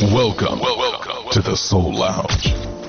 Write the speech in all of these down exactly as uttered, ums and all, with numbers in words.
Welcome, welcome to the Soul Lounge.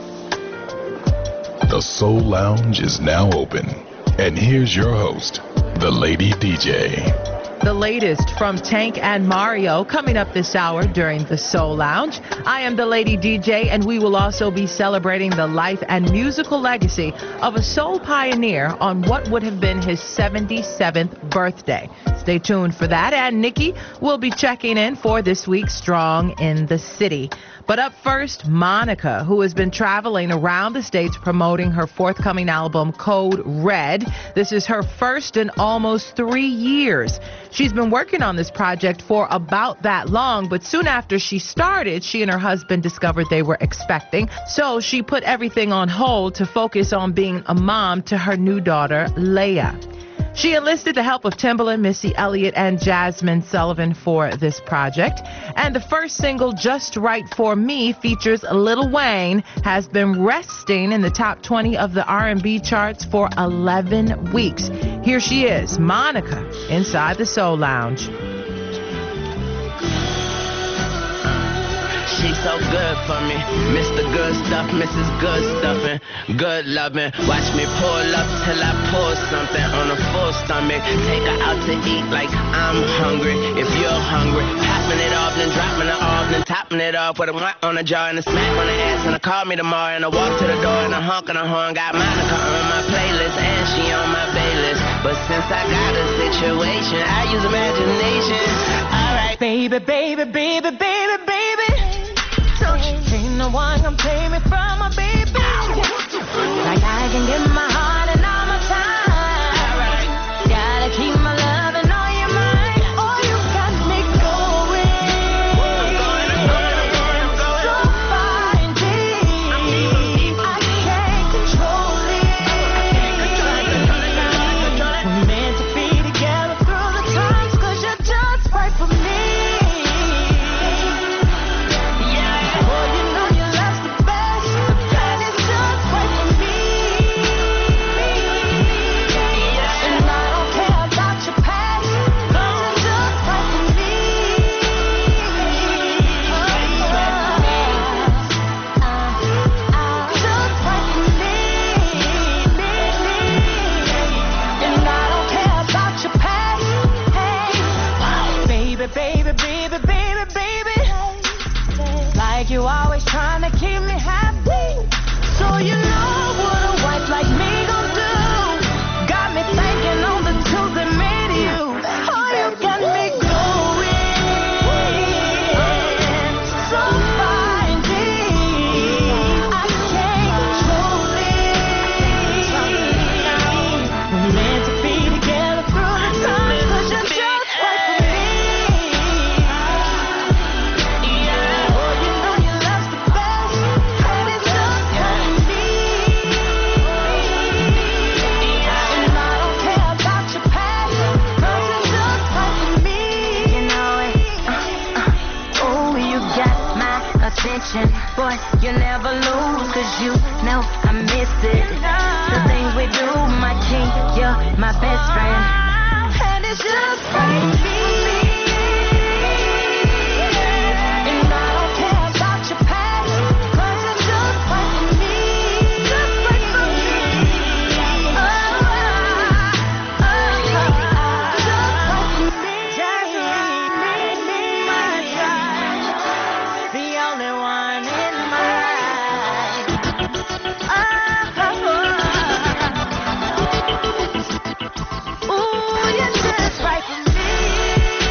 The Soul Lounge is now open. And here's your host, the Lady D J. The latest from Tank and Mario coming up this hour during the Soul Lounge. I am the Lady D J, and we will also be celebrating the life and musical legacy of a soul pioneer on what would have been his seventy-seventh birthday. Stay tuned for that, and Nikki will be checking in for this week's Strong in the City. But up first, Monica, who has been traveling around the states promoting her forthcoming album, Code Red. This is her first in almost three years. She's been working on this project for about that long, but soon after she started, she and her husband discovered they were expecting. So she put everything on hold to focus on being a mom to her new daughter, Leia. She enlisted the help of Timbaland, Missy Elliott, and Jasmine Sullivan for this project. And the first single, Just Right For Me, features Lil Wayne, has been resting in the top twenty of the R and B charts for eleven weeks. Here she is, Monica, inside the Soul Lounge. She's so good for me. Mister Good Stuff, Missus Good Stuffing, good loving. Watch me pull up till I pull something on a full stomach. Take her out to eat like I'm hungry. If you're hungry, popping it off, then dropping it off, then topping it off with a want on the jaw and a smack on the ass. And I call me tomorrow and I walk to the door and I honk and a horn. Got Monica on my playlist and she on my baylist. But since I got a situation, I use imagination. Alright, baby, baby, baby, baby, baby. Ain't no one gonna take me from my baby. Like I can give my heart and all my time. Right. Gotta keep my love and all your mind. Oh, you got me going. I'm going, I'm going, I'm going, I'm going. So far and deep. I'm deep. I can't control it. I can't control it, I can't control it. We're meant to be together through the times, cause you're just right for me. Baby, baby, baby, baby. Like you always trying to keep me happy. So you know what a wife like me gon' do. Got me thinking on the tools that made you. Oh, you got me going. So far and deep. I can't control it. We're meant to be together through the times, cause you're just right for me. Boy, you never lose, cause you know I miss it. The things we do, my king, you're my best friend. And it's just right for me. And I don't care about your past, cause it's just right for me. Just right for me. Oh, oh, oh, just right for me. Just right for me. The only one in my life. Oh, oh, oh. Ooh, you're just right for me.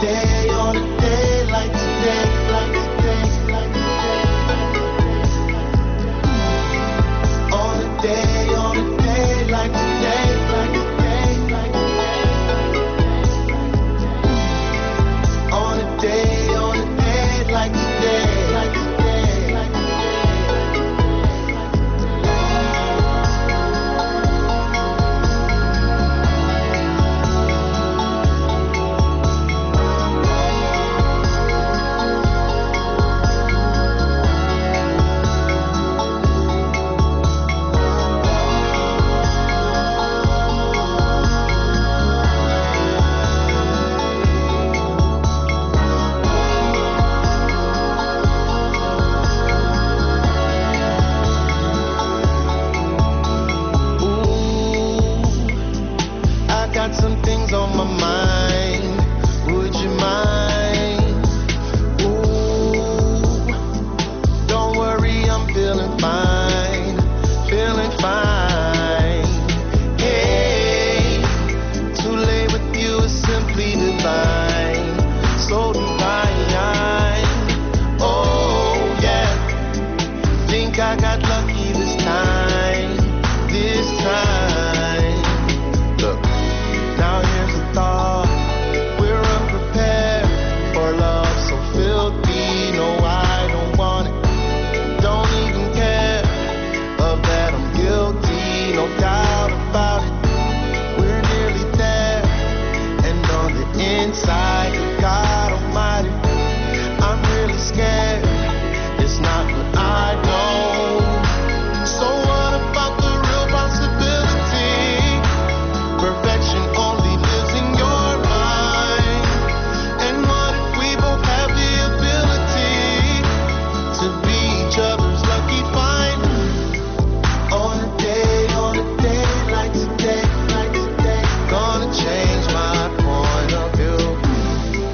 day, on a day like today, like today, like today. On a day, on a day like today, like today, like today. On a day, on a day like today, like today, like today. On my mind, would you mind? Ooh, don't worry, I'm feeling fine, feeling fine. Hey, to lay with you is simply divine, so divine. Oh yeah, think I got lucky this time, this time. Look. Now here's the thought, we're unprepared for love so filthy. No, I don't want it, don't even care. Of that I'm guilty, no doubt about it. We're nearly there, and on the inside, God Almighty, I'm really scared. It's not what I know. So what about the real possibility? Perfection only lives in your mind. And what if we both have the ability to be each other's lucky find? On a day, on a day like today, like today, gonna change my point of view.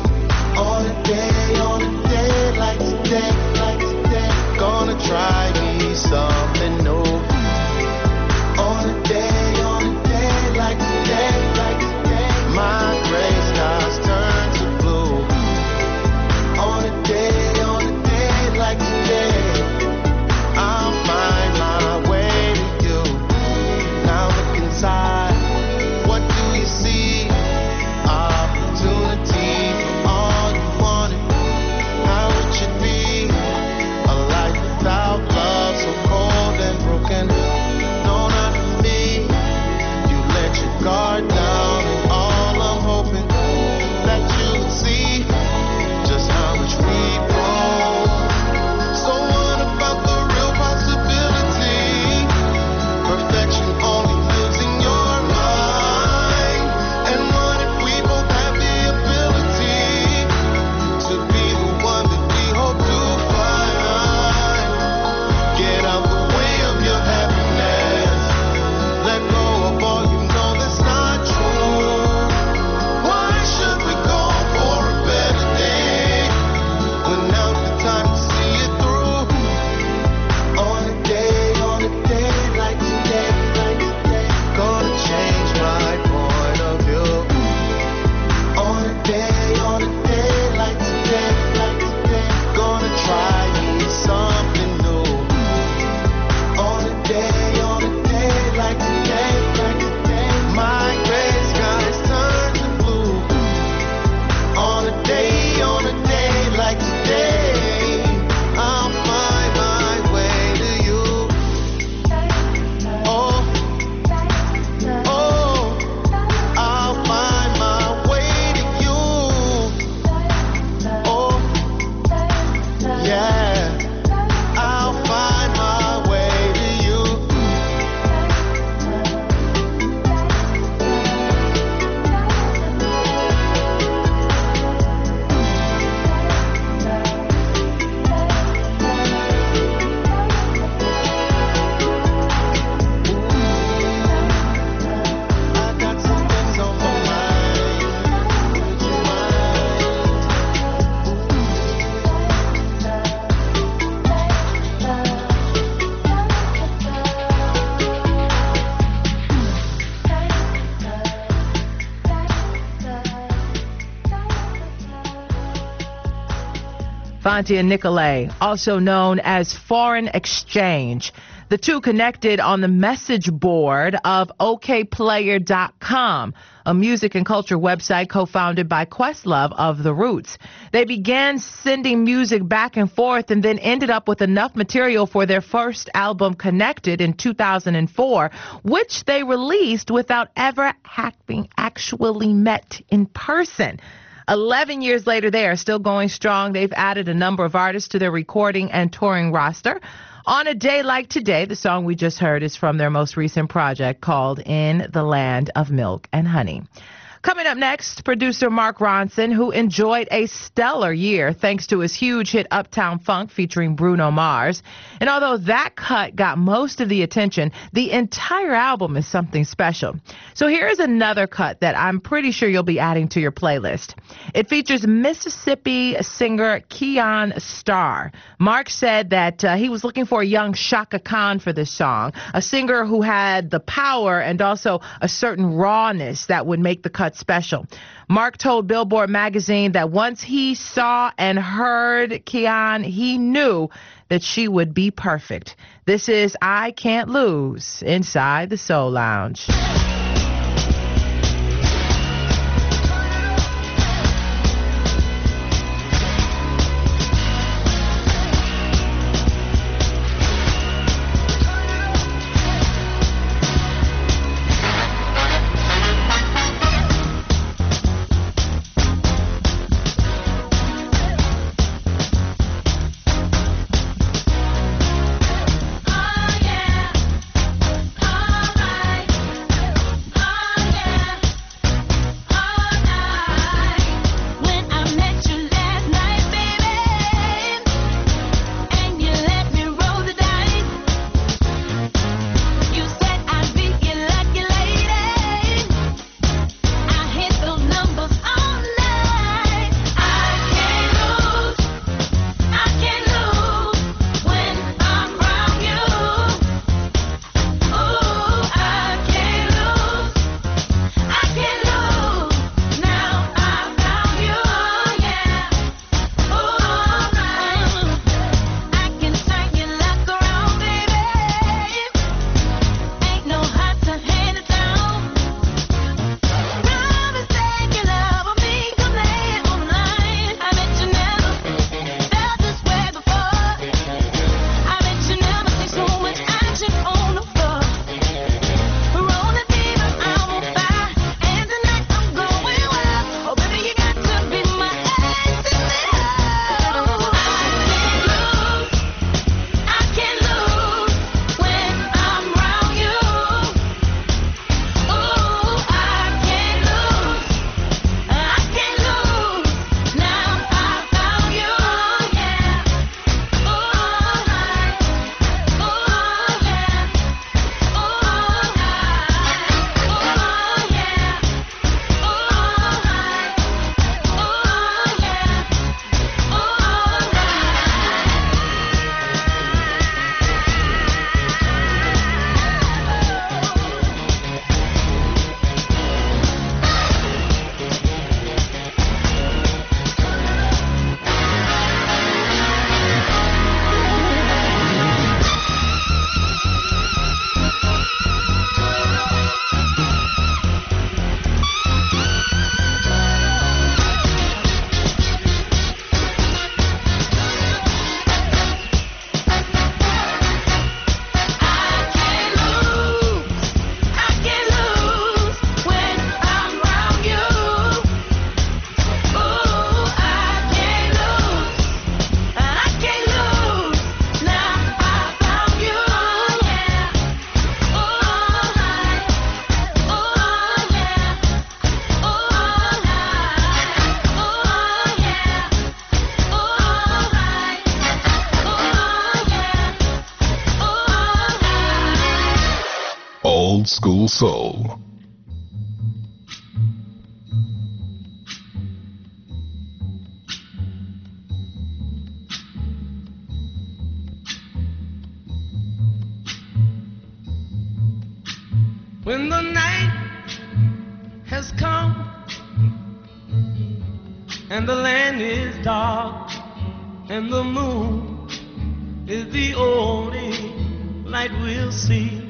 Fonte and Nicolay, also known as Foreign Exchange. The two connected on the message board of O K Player dot com, a music and culture website co-founded by Questlove of The Roots. They began sending music back and forth and then ended up with enough material for their first album, Connected, in two thousand four, which they released without ever having actually met in person. Eleven years later, they are still going strong. They've added a number of artists to their recording and touring roster. On a day like today, the song we just heard is from their most recent project called In the Land of Milk and Honey. Coming up next, producer Mark Ronson, who enjoyed a stellar year thanks to his huge hit Uptown Funk featuring Bruno Mars. And although that cut got most of the attention, the entire album is something special. So here's another cut that I'm pretty sure you'll be adding to your playlist. It features Mississippi singer Keon Starr. Mark said that uh, he was looking for a young Chaka Khan for this song, a singer who had the power and also a certain rawness that would make the cut special. Mark told Billboard magazine that once he saw and heard Keon, he knew that she would be perfect. This is I Can't Lose inside the Soul Lounge. Old School Soul. When the night has come and the land is dark, and the moon is the only light we'll see.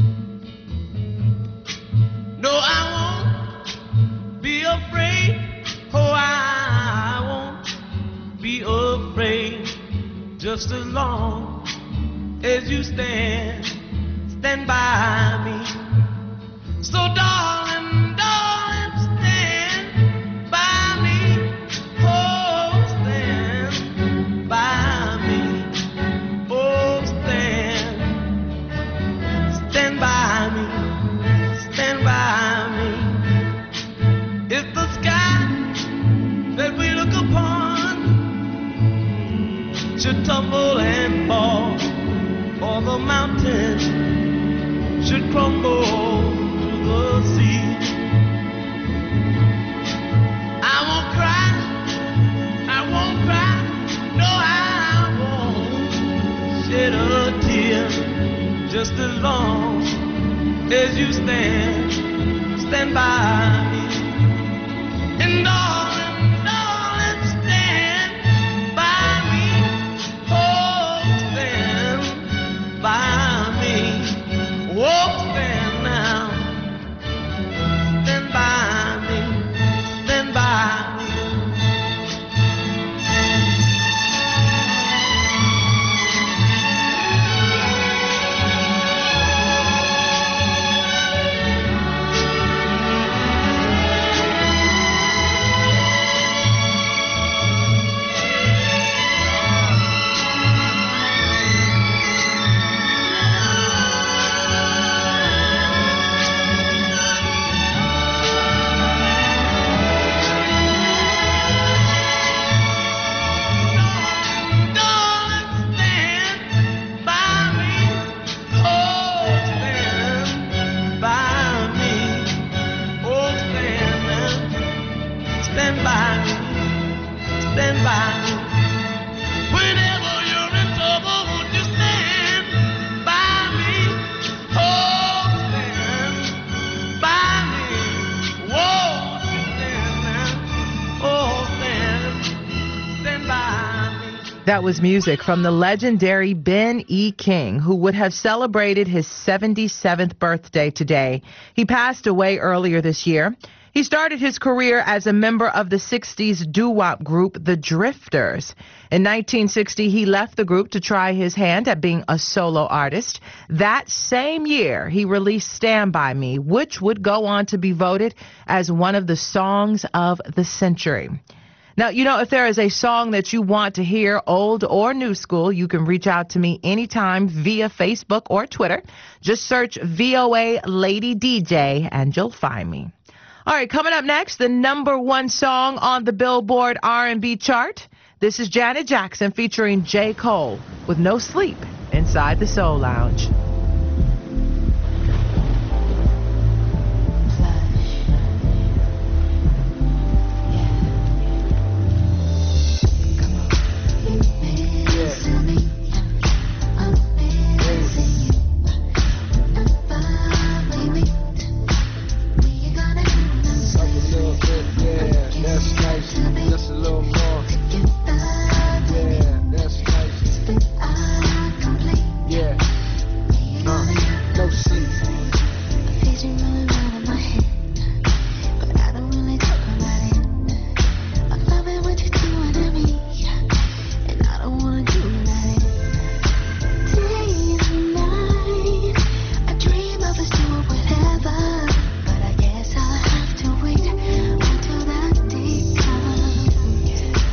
No, I won't be afraid. Oh, I won't be afraid. Just as long as you stand, stand by me. So darling, darling, stand by me. Oh, stand by me. Oh, stand, stand by me. Stand by me. If the sky that we look upon should tumble and fall, or the mountain should crumble to the sea, I won't cry, I won't cry, no, I won't shed a tear. Just as long as you stand, stand by me. And darling, darling, stand by me. Oh, stand by me. Oh, stand now. Stand by me. Stand by me. That was music from the legendary Ben E. King, who would have celebrated his seventy-seventh birthday today. He passed away earlier this year. He started his career as a member of the sixties doo-wop group, The Drifters. In nineteen sixty, he left the group to try his hand at being a solo artist. That same year, he released Stand By Me, which would go on to be voted as one of the songs of the century. Now, you know, if there is a song that you want to hear, old or new school, you can reach out to me anytime via Facebook or Twitter. Just search V O A Lady D J and you'll find me. All right, coming up next, the number one song on the Billboard R and B chart. This is Janet Jackson featuring J. Cole with No Sleep inside the Soul Lounge. But I guess I'll have to wait until that day comes.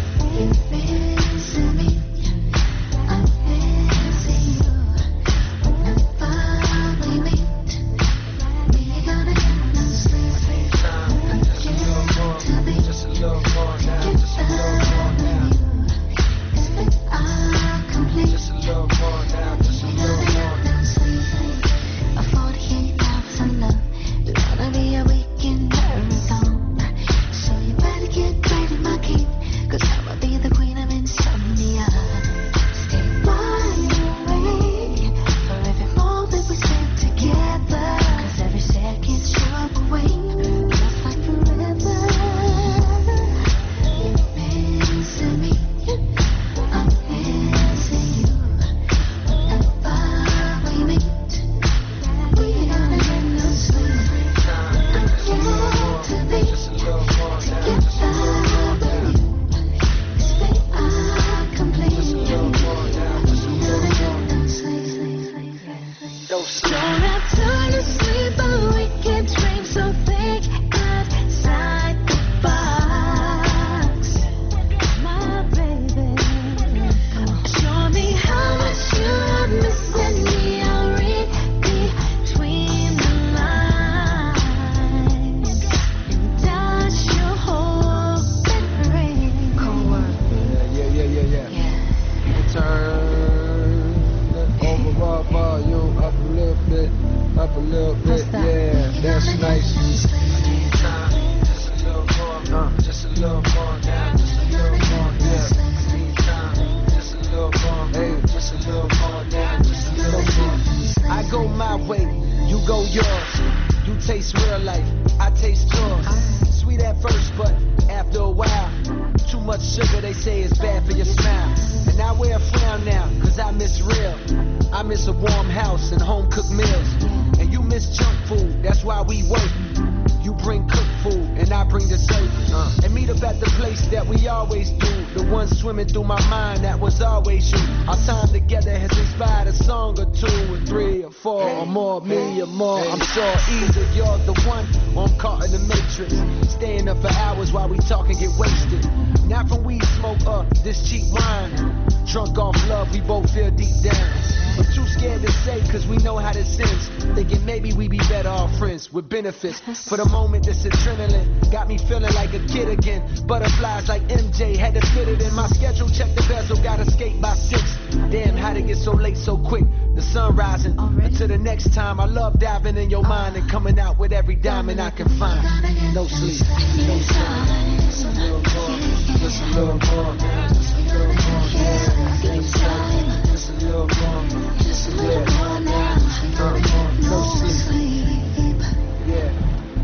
much sugar, they say it's bad for your smile. And I wear a frown now, cause I miss real. I miss a warm house and home-cooked meals. And you miss junk food, that's why we work. You bring cooked food, and I bring dessert. Uh. And meet up at the place that we always do. The one swimming through my mind, that was always you. Our time together has inspired a song or two, or three, or four, hey, or more, me or more. Hey. I'm sure either you're the one, or I'm caught in the matrix. Staying up for hours while we talk and get wasted. Not from weed smoke or this cheap wine. Drunk off love, we both feel deep down. But too scared to say, cause we know how this ends. Thinking maybe we be better off friends with benefits. For the moment, this adrenaline got me feeling like a kid again. Butterflies like M J, had to fit it in my schedule. Check the bezel, gotta skate by six. Damn, how'd it get so late so quick? The sun rising. Until the next time, I love diving in your mind and coming out with every diamond I can find. No sleep, no sleep. Just a little more, just a little more, just a little more, yeah. Just a little more, just a little more now. No sleep, yeah.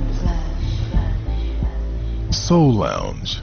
Soul Lounge.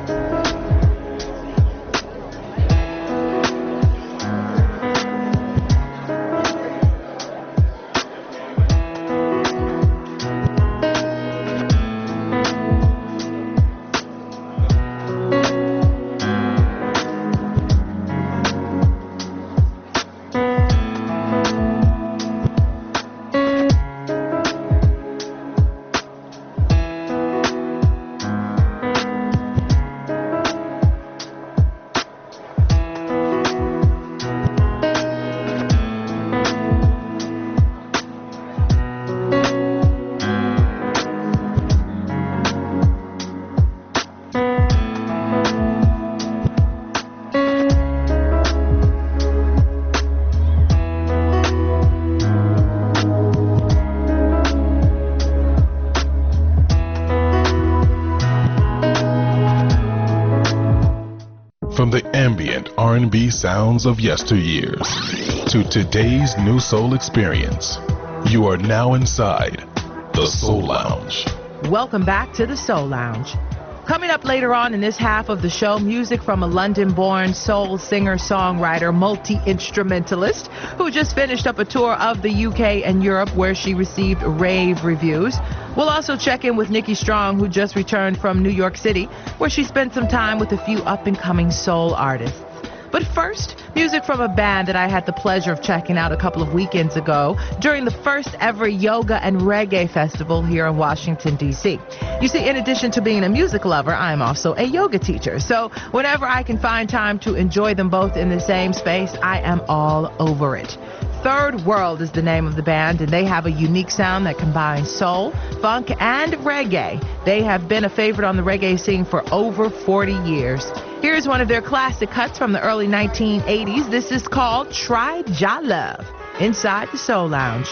From the ambient R and B sounds of yesteryears to today's new soul experience, you are now inside the Soul Lounge. Welcome back to the Soul Lounge. Coming up later on in this half of the show, music from a London-born soul singer, songwriter, multi-instrumentalist who just finished up a tour of the U K and Europe where she received rave reviews. We'll also check in with Nikki Strong, who just returned from New York City, where she spent some time with a few up-and-coming soul artists. But first, music from a band that I had the pleasure of checking out a couple of weekends ago during the first ever yoga and reggae festival here in Washington, D C. You see, in addition to being a music lover, I am also a yoga teacher. So whenever I can find time to enjoy them both in the same space, I am all over it. Third World is the name of the band, and they have a unique sound that combines soul, funk, and reggae. They have been a favorite on the reggae scene for over forty years. Here's one of their classic cuts from the early nineteen eighties. This is called Try Ja Love, inside the Soul Lounge.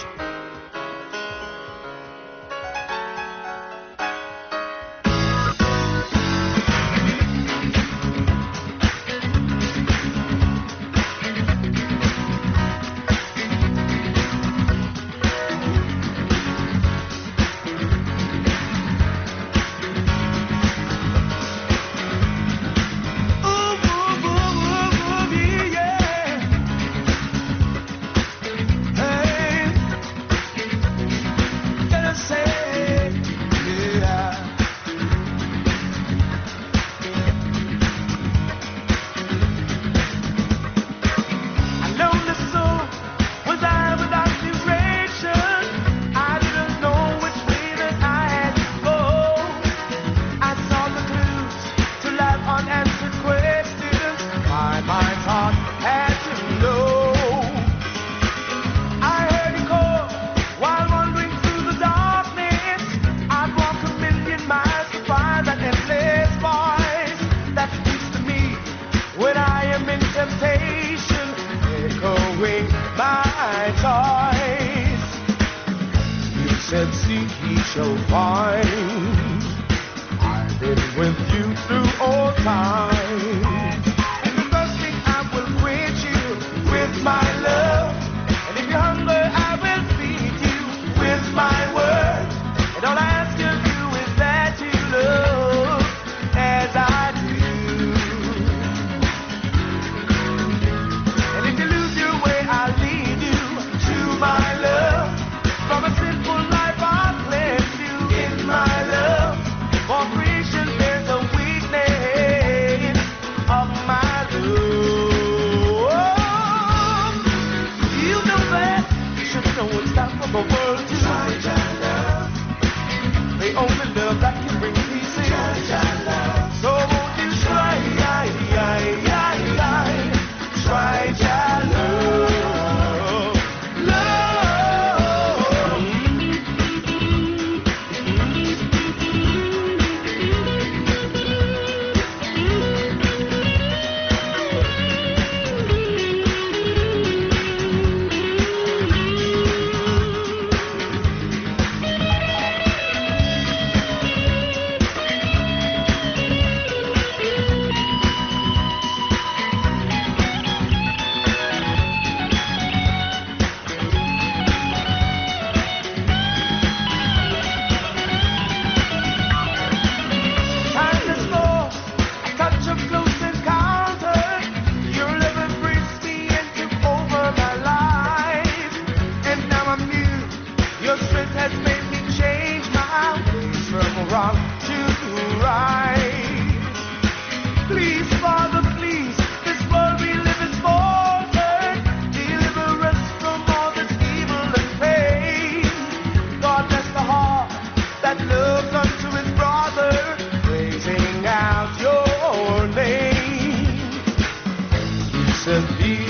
Don't ask of you is that you love as I do.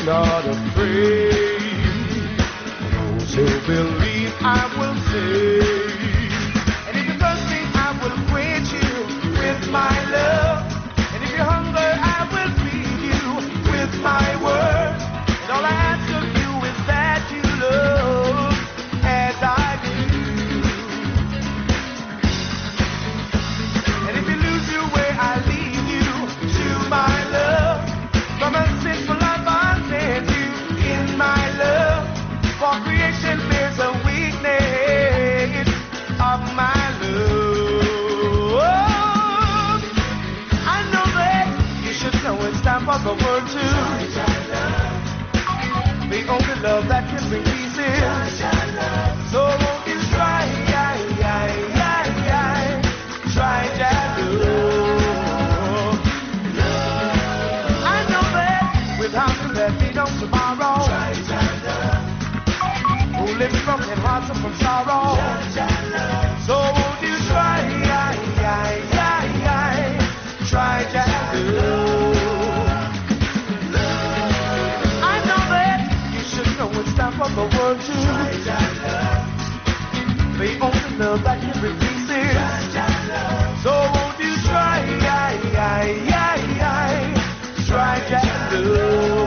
not afraid. Those who believe I will save. And if you're thirsty, I will quench you with my love. And if you're hungry, I will feed you with my word. And all I ask of you is that you love as I do. And if you lose your way, I lead you to my love. From a sinful life, I send you in my love. For creation bears a weakness of my love. I know that you should know it's time for the word to. The only love that can bring peace is. So won't you try, try that love. I know that without you there be no tomorrow. Who lives from in hearts and from sorrow. So won't you try, try that love. I know that you should know it's time for the world to. The only love that can replace it. So won't you try, try that love.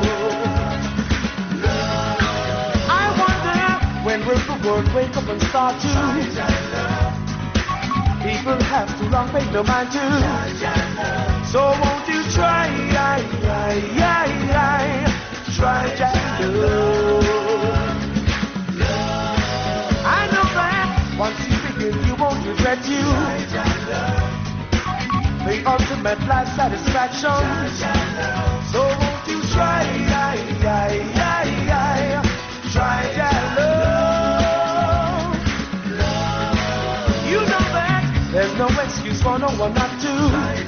When will the world wake up and start to? People have too long paid no mind to. So won't you try, try that love. I know that once you begin you won't regret you. The ultimate life satisfaction. So won't you try, try that love. You know that there's no excuse for no one not to.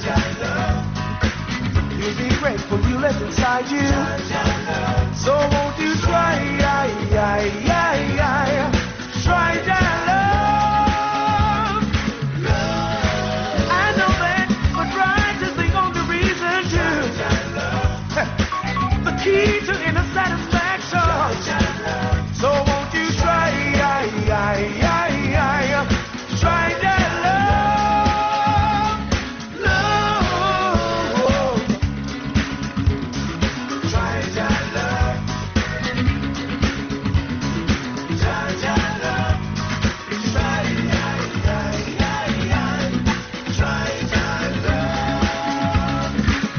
You'll be grateful you live inside you. So won't you try, try that love. I know that, but right is the only reason to. The key to inner satisfaction. So won't you try, try that love, love. Try that love, try that love, try, try that love,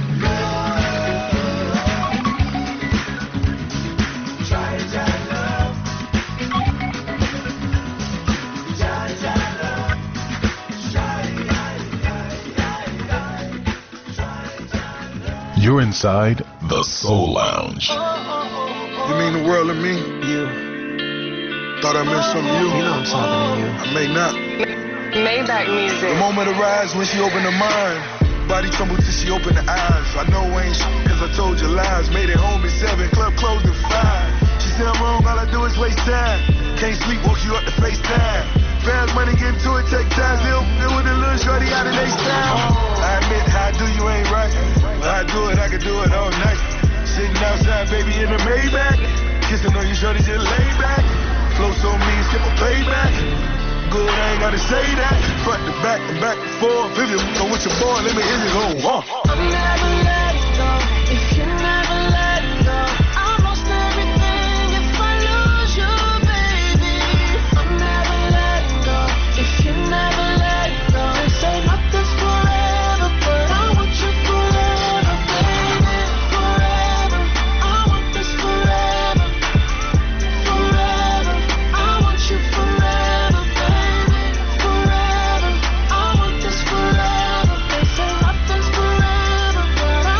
try that love. You're inside the Soul Lounge. You mean the world to me? You. Thought I meant something to you. You know I'm talking to you. I may not. Maybach music. The moment arrives when she opened her mind. Body trembled till she opened her eyes. I know I ain't shit cause I told you lies. Made it home at seven, club closed at five. She said I'm wrong, all I do is waste time. Can't sleep, woke you up to FaceTime. Fast money, get into it, take time. Live, live with a little shorty out of they style. I admit how I do you ain't right. But I do it, I can do it all night. Sitting outside, baby, in the Maybach. Kissing on you, shorty, just lay back. Flow so mean, skip a payback. Good, I ain't gotta say that. Front to back and back and forth. If you go with your boy, let me hear you go. Uh. I'm never let it go. If you never let it go, I lost everything if I lose you, baby. I'm never let it go. If you never let it go, they say nothing's forever, but I want you forever, baby. Forever, I want this forever. Forever, I want you forever, baby. Forever, I want this forever. They say nothing's forever, but I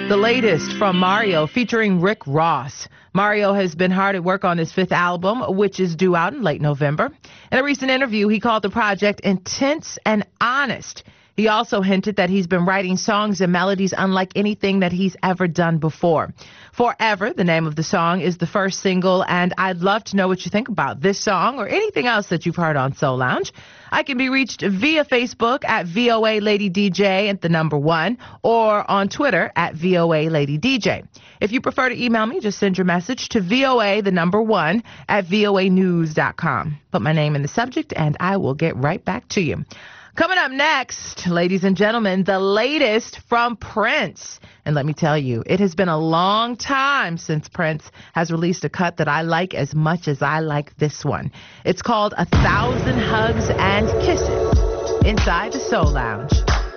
The latest from Mario featuring Rick Ross. Mario has been hard at work on his fifth album, which is due out in late November. In a recent interview, he called the project intense and honest. He also hinted that he's been writing songs and melodies unlike anything that he's ever done before. Forever, the name of the song, is the first single, and I'd love to know what you think about this song or anything else that you've heard on Soul Lounge. I can be reached via Facebook at V O A Lady D J at the number one, or on Twitter at V O A Lady D J. If you prefer to email me, just send your message to V O A, the number one, at V O A news dot com. Put my name in the subject, and I will get right back to you. Coming up next, ladies and gentlemen, the latest from Prince. And let me tell you, it has been a long time since Prince has released a cut that I like as much as I like this one. It's called A Thousand Hugs and Kisses inside the Soul Lounge.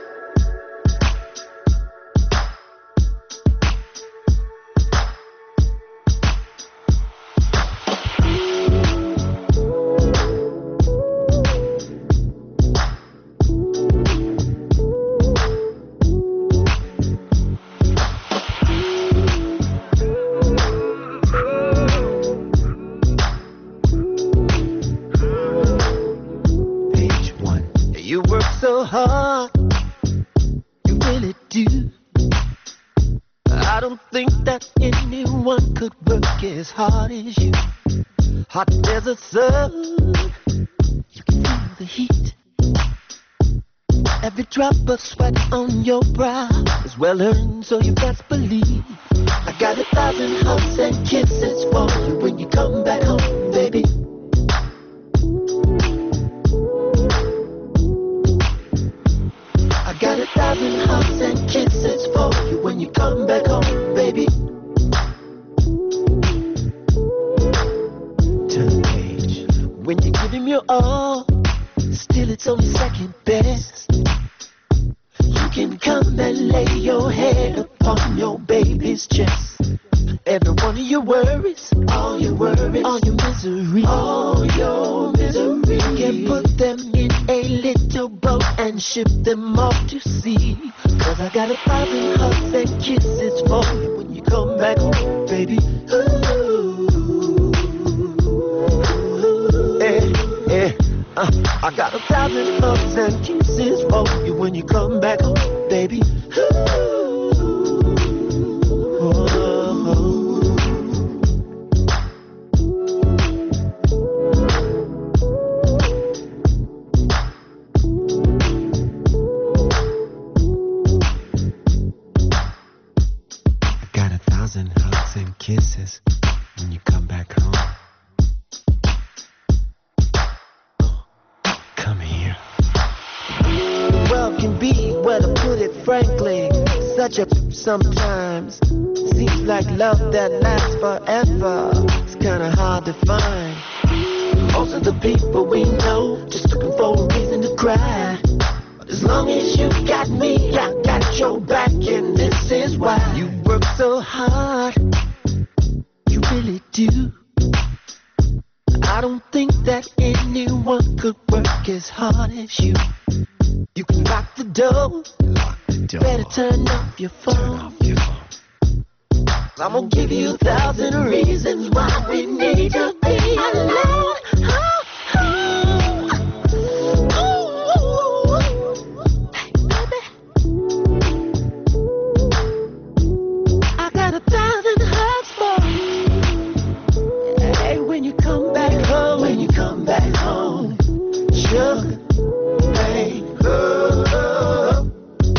Hard, you really do. I don't think that anyone could work as hard as you. Hot as a sun, you can feel the heat. Every drop of sweat on your brow is well earned, so you best believe. I got a thousand hugs and kisses for you when you come back home, baby. Got a thousand hugs and kisses for you when you come back home, baby. Turn the page. When you give him your all, still it's only second best. You can come and lay your head upon your baby's chest. Every one of your worries, all your worries, all your misery, all your misery, you can put them in a little boat and ship them off to sea. Cause I got a thousand hugs and kisses for you when you come back home, baby. Ooh, eh, eh, uh, I got a thousand hugs and kisses for you when you come back home, baby. Ooh. Hugs and kisses when you come back home. Come here. Well, can be, well, to put it frankly, such a sometimes. Seems like love that lasts forever. It's kinda hard to find. Most of the people we know just looking for a reason to cry. But as long as you got me, I got your back, and this is why. You work so hard, you really do. I don't think that anyone could work as hard as you. You can lock the door, lock the door. Better turn off your phone. Turn off your phone. I'm gonna give you a thousand reasons why we need to be alone. Oh, oh. Ooh. Hey, baby. I got a thousand hugs for you. Hey, when you come back home, when you come back home, sugar, hey, oh,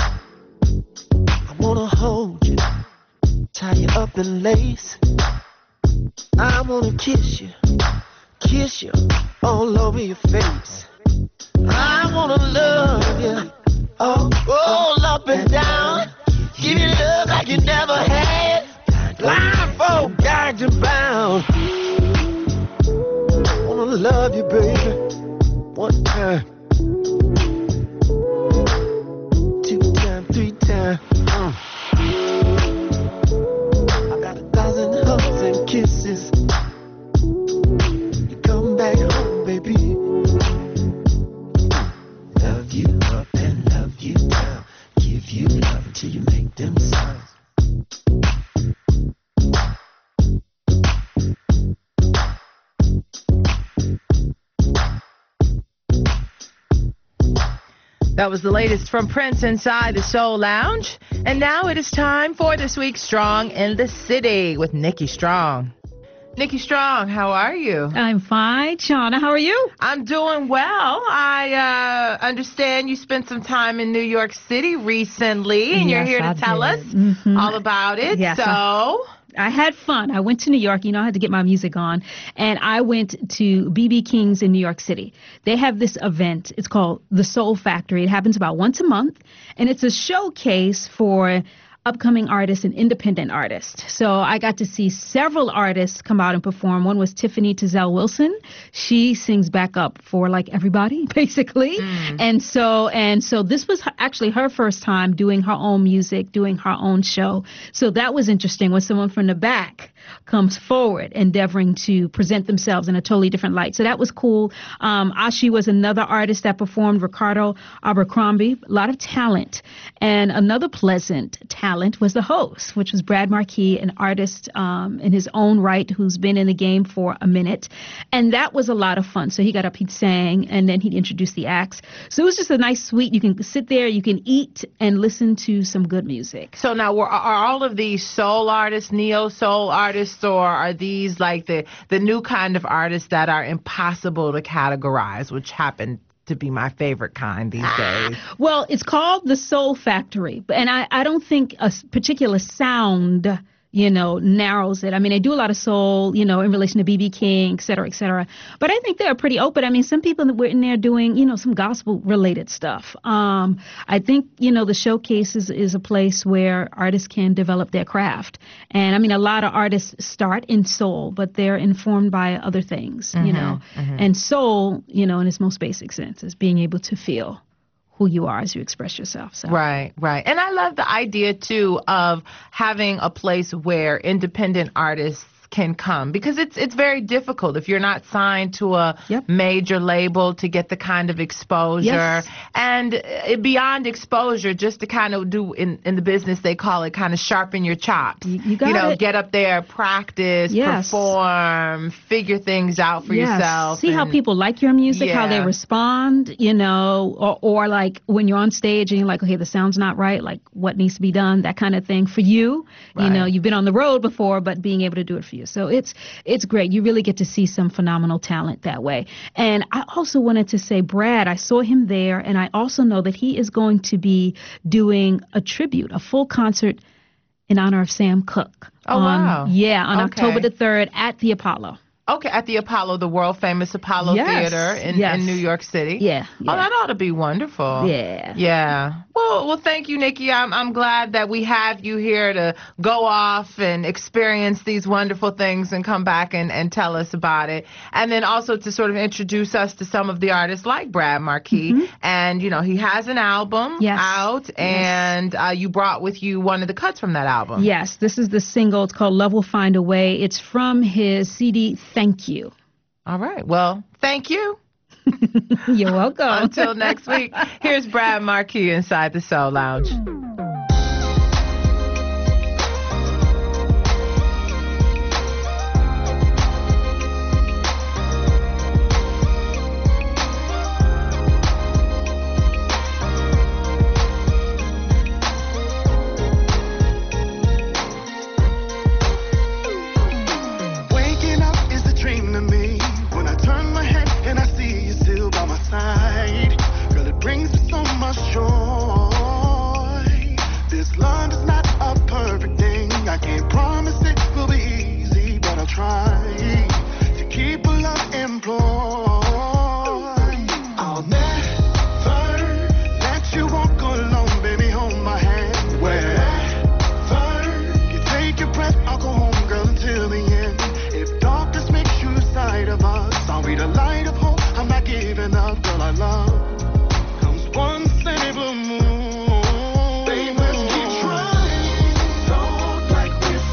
I wanna hold you, tie you up in lace. I wanna kiss you, kiss you all over your face. I wanna love you, all, all up and down. Give you love like you never had. Blindfold, gagged and bound. I wanna love you, baby, one time, two times, three times. Mm. I got a thousand hugs and kisses. You come back home, baby. Love you up and love you down. Give you love until you make them sounds. That was the latest from Prince inside the Soul Lounge. And now it is time for this week's Strong in the City with Nikki Strong. Nikki Strong, how are you? I'm fine. Shauna, how are you? I'm doing well. I uh, understand you spent some time in New York City recently, and Yes, you're here to I tell did. us Mhm. all about it. Yes, so... I- I had fun. I went to New York. You know, I had to get my music on. And I went to B B King's in New York City. They have this event. It's called The Soul Factory. It happens about once a month. And it's a showcase for upcoming artists and independent artists. So I got to see several artists come out and perform. One was Tiffany Tizell Wilson. She sings backup for like everybody, basically. Mm. And so and so this was actually her first time doing her own music, doing her own show. So that was interesting when someone from the back comes forward endeavoring to present themselves in a totally different light. So that was cool. Um, Ashi was another artist that performed, Ricardo Abercrombie, a lot of talent. And another pleasant talent was the host, which was Brad Marquis, an artist um, in his own right who's been in the game for a minute. And that was a lot of fun. So he got up, he sang, and then he'd introduce the acts. So it was just a nice suite. You can sit there, you can eat and listen to some good music. So now, were, are all of these soul artists, neo-soul artists, or are these like the, the new kind of artists that are impossible to categorize, which happen to be my favorite kind these days? Well, it's called the Soul Factory, and I, I don't think a particular sound, you know, narrows it. I mean, they do a lot of soul, you know, in relation to B B King, et cetera, et cetera. But I think they're pretty open. I mean, some people that were in there doing, you know, some gospel-related stuff. Um, I think, you know, the showcase is, is a place where artists can develop their craft. And, I mean, a lot of artists start in soul, but they're informed by other things, mm-hmm, you know. Mm-hmm. And soul, you know, in its most basic sense, is being able to feel who you are as you express yourself. So. Right, right. And I love the idea, too, of having a place where independent artists can come, because it's it's very difficult if you're not signed to a yep. major label to get the kind of exposure. Yes. And uh, beyond exposure, just to kind of do, in, in the business they call it, kind of sharpen your chops. You, you got You know, it. get up there, practice, yes. perform, figure things out for yes. yourself. See and, how people like your music, yeah. how they respond, you know, or, or like when you're on stage and you're like, okay, the sound's not right, like what needs to be done, that kind of thing for you. Right. You know, you've been on the road before, but being able to do it for you. So it's it's great. You really get to see some phenomenal talent that way. And I also wanted to say, Brad, I saw him there, and I also know that he is going to be doing a tribute, a full concert in honor of Sam Cooke. Oh, on, wow. Yeah, on Okay. October the third at the Apollo. Okay, at the Apollo, the world-famous Apollo Yes, Theater in, yes. in New York City. Yeah, yeah. Oh, that ought to be wonderful. Yeah. Yeah. Well, well, thank you, Nikki. I'm I'm glad that we have you here to go off and experience these wonderful things and come back and, and tell us about it. And then also to sort of introduce us to some of the artists like Brad Marquis. Mm-hmm. And, you know, he has an album Yes. out, Yes. and uh, you brought with you one of the cuts from that album. Yes, this is the single. It's called Love Will Find a Way. It's from his C D, Thank You. All right. Well, thank you. You're welcome. Until next week, here's Brad Marquis inside the Soul Lounge. Waking up is a dream to me. When I turn my head and I see you still by my side, girl, it brings me so much joy. This love is not a perfect thing. I can't promise it will be easy, but I'll try to keep a love employed. I'll never let you walk alone, baby, hold my hand. Wherever you take your breath, I'll go home, girl, until the end. If darkness makes you the sight of us, I'll be the light of hope. I'm not giving up, girl, I love comes once in a blue moon. Baby, let's keep trying. Talk like we're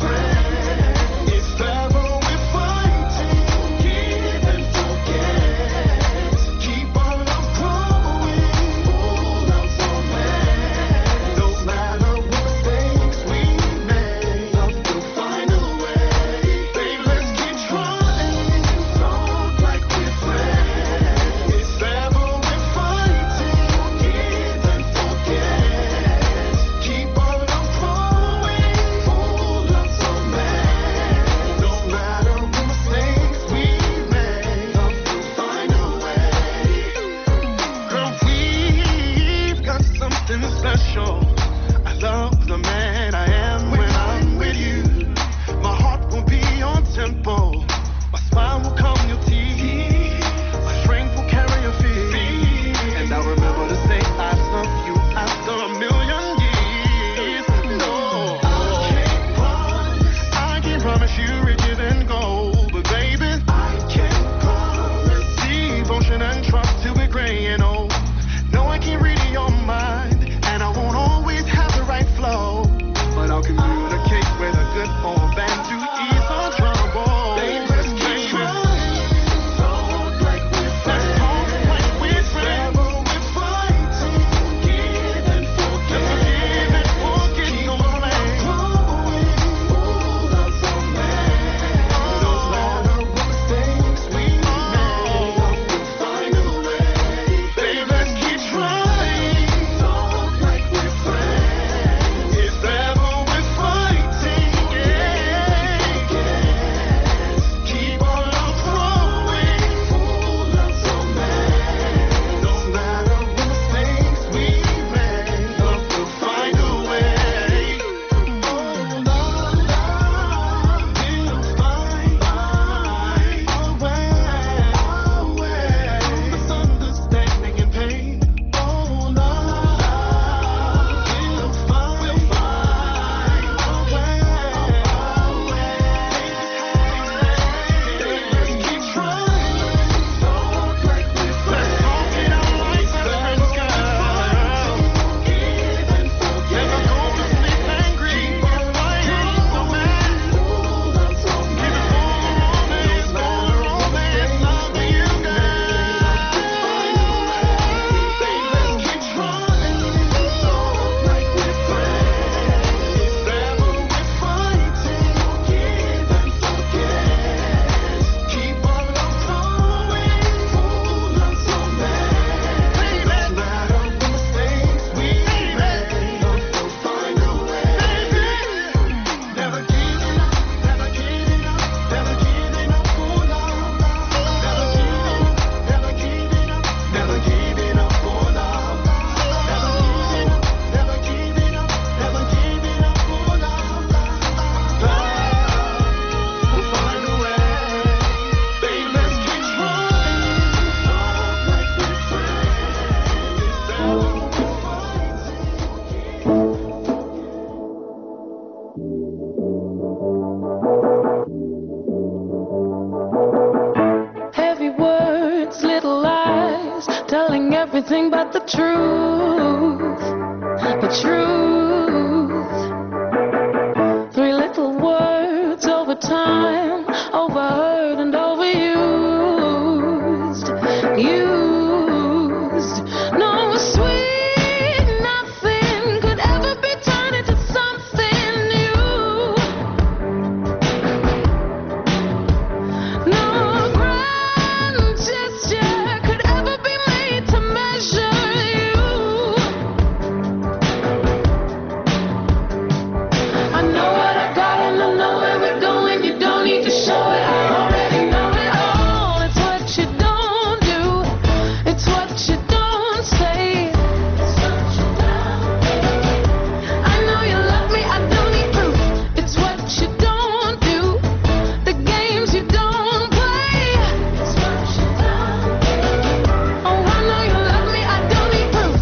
anything but the truth. The truth. Three little words over time, overheard and overused. Used. No sweet nothing could ever be turned into something new. No grand gesture could ever be made to measure you. I know what I got and I know where we're going. You don't need to show it. I already know it all. It's what you don't do. It's what you don't say. I know you love me. I don't need proof. It's what you don't do. The games you don't play. Oh, I know you love me. I don't need proof.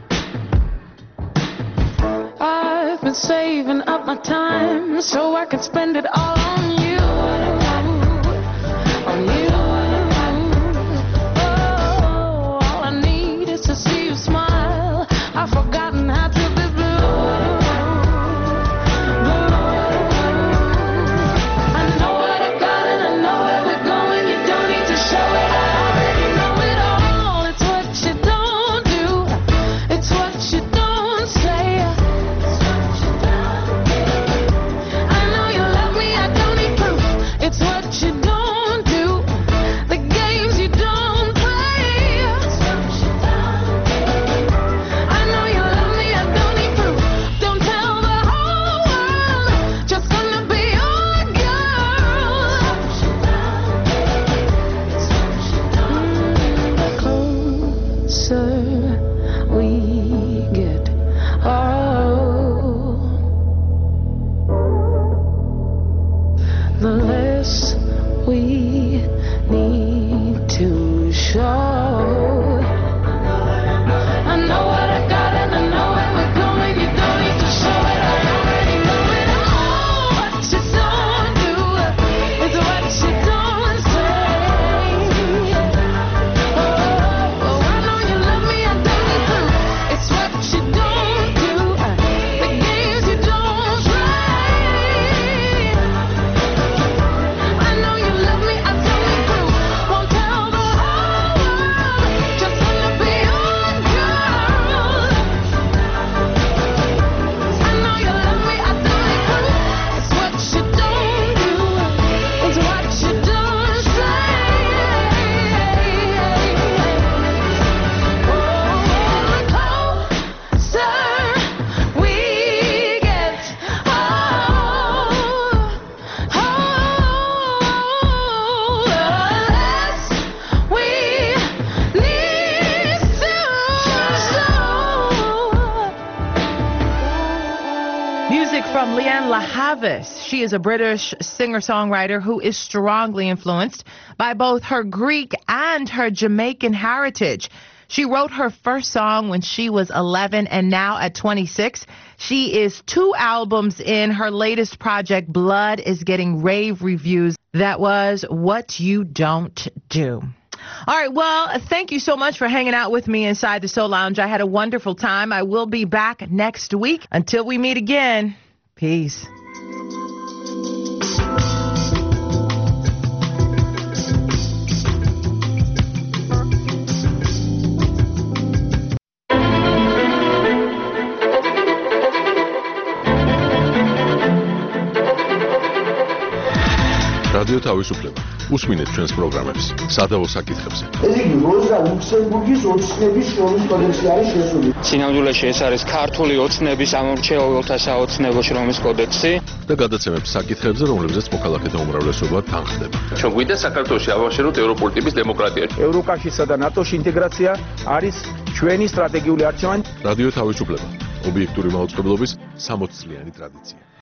I've been saving up my time so I can spend it all on you. On you. Oh, all I need is to see you smile. I've forgotten how to be blue. I know what I got and I know where we're going. You don't need to show it. I already know it all. It's what you don't do. It's what you don't say. I know you love me. I don't need proof. It's what you don't do. The games you don't play. I know you love me. I don't need proof. Don't tell the whole world. Just gonna be your girl. The closer we get, oh, the less we need to show. I know what I got and I know where we're going. You don't need to show it. I already know it all. What you don't do is what you don't say. Oh, I know you love me. I don't need proof. It's what you don't do. The games you don't play. I know you love me. I don't need proof. Won't tell the whole world. Just gonna be your girl. I know you love me. I don't need proof. It's what you don't do. It's what you don't say. Oh, the closer we get, oh, oh, the less we need to show. Music from Leanne LaHavis. She is a British singer-songwriter who is strongly influenced by both her Greek and her Jamaican heritage. She wrote her first song when she was eleven, and now at twenty-six, she is two albums in. Her latest project, Blood, is getting rave reviews. That was What You Don't Do. All right, well, thank you so much for hanging out with me inside the Soul Lounge. I had a wonderful time. I will be back next week. Until we meet again, peace. რადიო თავისუფლება. უსმინეთ ჩვენს პროგრამებს სადავო საკითხებზე. ესე იგი, როზა ლუქსემბურგის ოცნების შრომის კოდექსი არის შესული. სინამდვილეში ეს არის ქართული ოცნების ამორჩეულთა საოცნებო შრომის კოდექსი და გადაცემებს საკითხებზე, რომლებზეც მოქალაქეთა უმრავლესობა თანხდება. ჩვენ გვინდა საქართველოში ავაშენოთ ევროპული ტიპის დემოკრატია. ევროკავშირსა და ნატოში ინტეგრაცია არის ჩვენი სტრატეგიული არჩევანი. რადიო თავისუფლება. ობიექტური მაუწყებლობის სამოცწლიანი ტრადიცია.